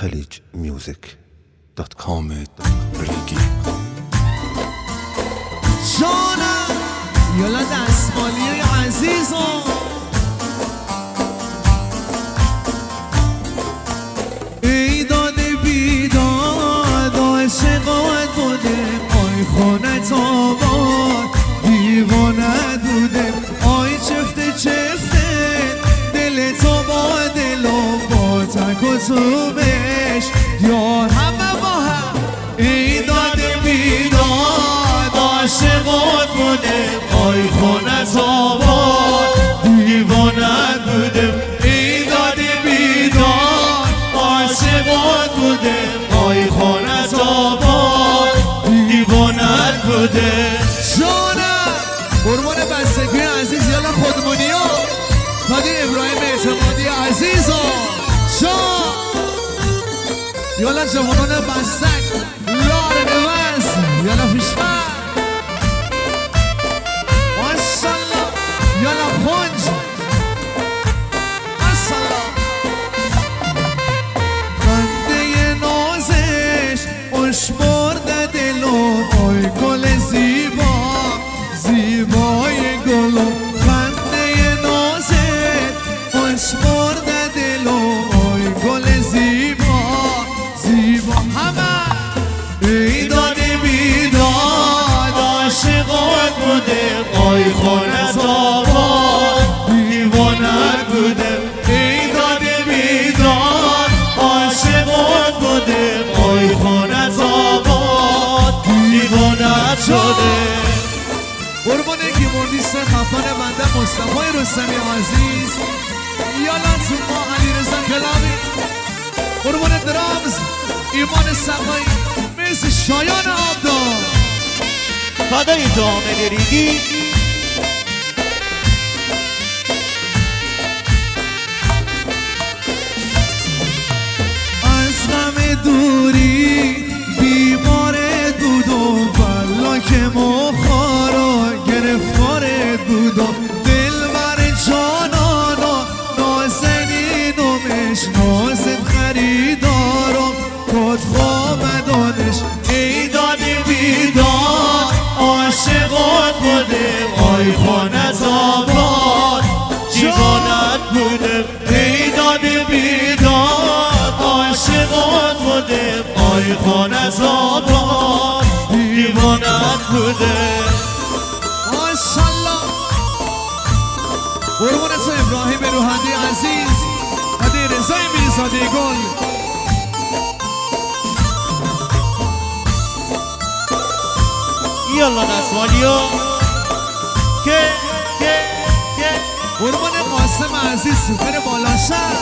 خلیجمیوزیک.com. حامد ریگی جانم یالا دستمالی عزیزم ای داده بیداد عاشقات بوده آی خونت آباد دیوانت بوده آی چفته چفته دل تو با دل و با تک و توبش یار همه با هم ای داده بیداد عاشقات بوده آی خونت آباد دیوانت بوده ای داده بیداد عاشقات بوده آی خونت آباد دیوانت بوده جانم قربان بستگی عزیز یالا خودمونی ها فدی ابراهیم اعتمادی عزیزا جان یالا جوانان بستک لار نوز یالا فیشمن ماشالله یالا خونج ماشالله خنده نازش خوش برده دلو آی گل زیبا زیبای گلو خنده نازش خوش برده دلو آی گل زیبا زیبا همه ای داده بیداد عاشقات بوده آی خونت آباد دیوانت بوده ای داده بیداد عاشقات بوده آی خونت آباد دیوانت شده قربان یکی مردیست خفن بنده مصطفی رستمی عزیز یالا تو ما علیرضا کلامی قربان درامز ایمان سقایی مرسی شایان آبدار فدای تو حامد ریگی از غم دوری بیمارت بودم والا که مخارا گرفتارت بودم دلبر جانانا نازنینمش نازت خریدارم کتخا مدانش ای داده بیداد عاشقات بوده آی خونت آباد دیوانت بوده ای داده بیداد عاشقات بوده آی خونت آباد دیوانت بوده ماشالله قربون تو ابراهیم روحانی عزیز هدیه رضای میرزاده گل یالا دستمالیا قربان قاسم عزیز سوپر بالا شد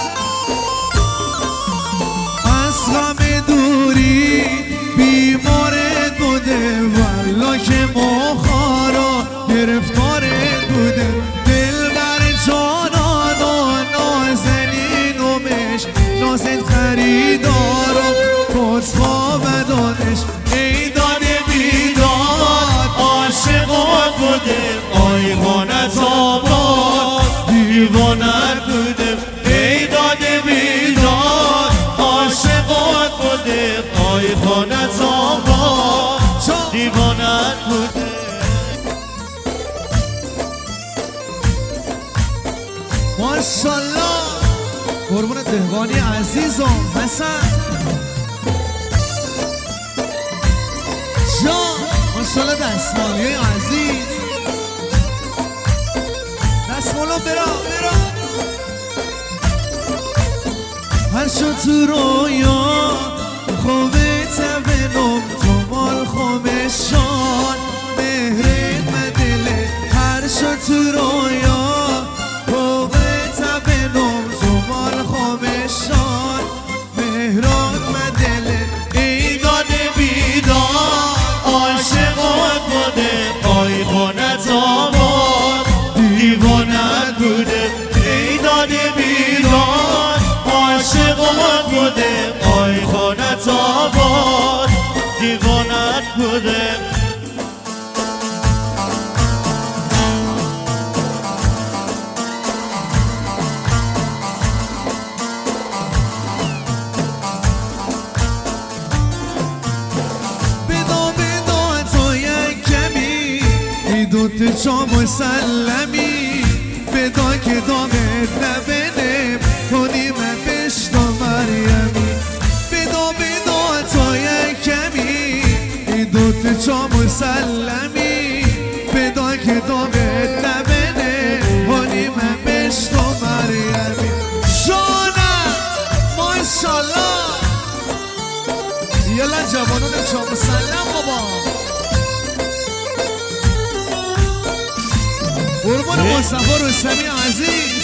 از غم دوری بیمارت بوده والا که مخارا گرفتارت بوده دلبر جانانا نازنینمش نازت خریدارم کتفا بدانش ای داده بیداد عاشقات بوده آی خونت آباد دیوانت بوده ای داده بیداد عاشقات بوده آی خونت آباد دیوانت بوده ماشالله قربون دهقانی عزیزم حسن جان ماشالله دستمالی عزیز دستمالا برا هر شد تو رویا خوبت بنام تو مال خوبشان مهرت مدله هر شد تو رویا خوبت بنام تو مال خوبشان مهرات مدله ای داده بیداد عاشقات بوده آی خونت آباد دیوانت بوده ای داده بیداد عاشقات بوده آی خونت آباد دیوانت بوده دوت جا مسلمی بدا که داغت نبنم کنی من بشتا مریمی بدا تا یک کمی دوت جا مسلمی بدا که داغت نبنم کنی من بشتا مریمی شانم ماشالله یلا جوانان جا مسلم بابا قربان مصطفی رستمی عزیز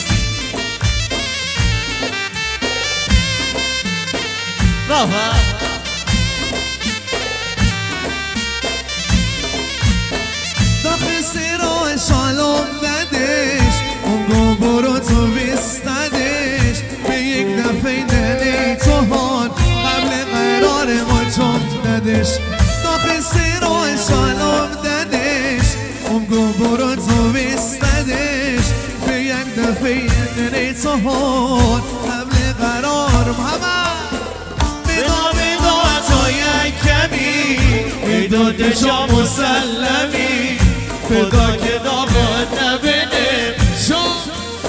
داخل سیرا شالوم دادش اونگو برو تو بیستدش به یک دفعه ننی تو هان قبل قرار ما چون دادش داخل سیرا شالوم دادش اونگو برو تو بیستدش به یک دفعه ننی تو هان قبل قرار محمد بدا تا یک کمی ایداد جا مسلمی بدا که داغت نبینه شان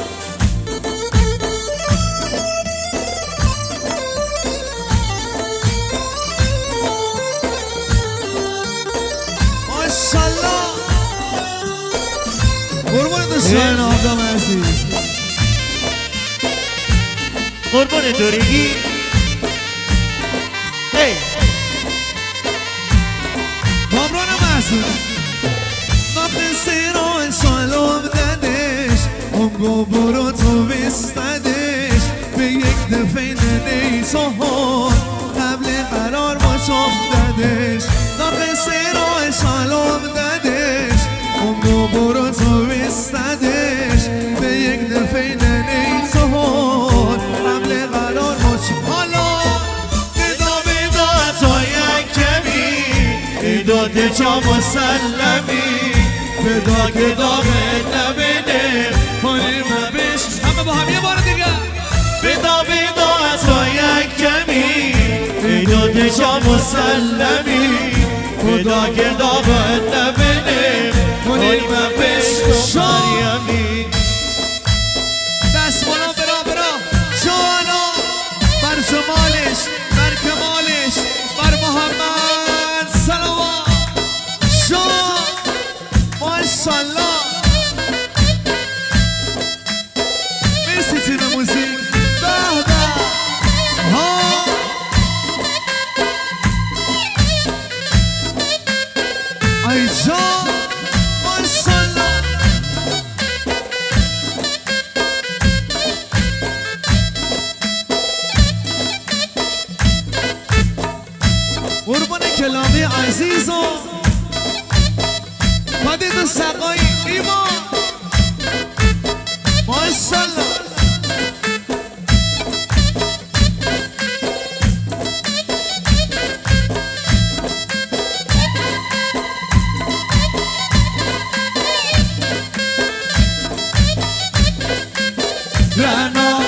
ماشالله قربان دوستان آقام عزیز قربان دوریگی کامران محسوس داخل سیران شالوم دادش اونگو برو تو بیستدش به یک دفعه ننی تو هون قبل قرار ما چون دادش داخل سیران شالوم دادش اونگو برو تو بیستدش به یک دفعه ننی تو هون قبل قرار ما چون حالا بدا تا یک کمی داد جا مسلمی بدا که داغت نبینه کنی من بش همه با هم یه بار دیگه بدا تا یک کمی داد جا مسلمی بدا که داغت نبینه کنی من بش مریمی دست بالا برا جوانا بر جمالش بر کمالش بر محمد سلام شما ماشالله مرسی تیم موزیک به ها ای جان ماشالله قربان کلابی عزیز و پدید و سقای ایمان ماشالله رانا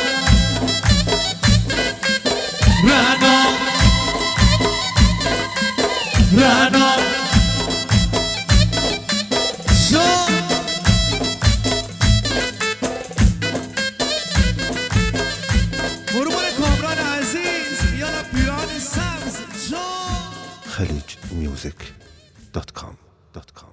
قربان کامران عزیز یالا پیران سبز خلیجmusic.com